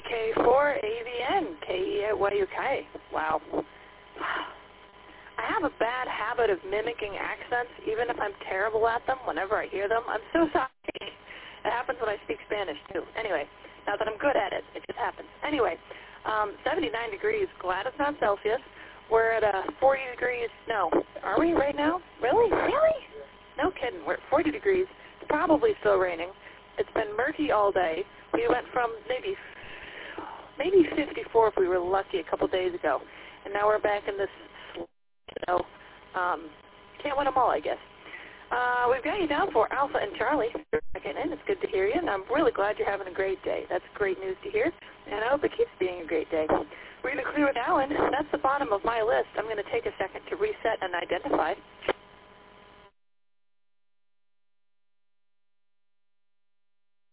K4AVN, K-E-Y-U-K. Wow. I have a bad habit of mimicking accents, even if I'm terrible at them. Whenever I hear them, I'm so sorry. It happens when I speak Spanish, too. Anyway, not that I'm good at it. It just happens. Anyway, 79 degrees. Glad it's not Celsius. We're at 40 degrees. No. Are we right now? Really? Really? No kidding. We're at 40 degrees. It's probably still raining. It's been murky all day. We went from maybe 54 if we were lucky a couple days ago. And now we're back in this, can't win them all, I guess. We've got you down for Alpha and Charlie. Checking in. It's good to hear you, and I'm really glad you're having a great day. That's great news to hear, and I hope it keeps being a great day. We're going to clear with Alan. That's the bottom of my list. I'm going to take a second to reset and identify.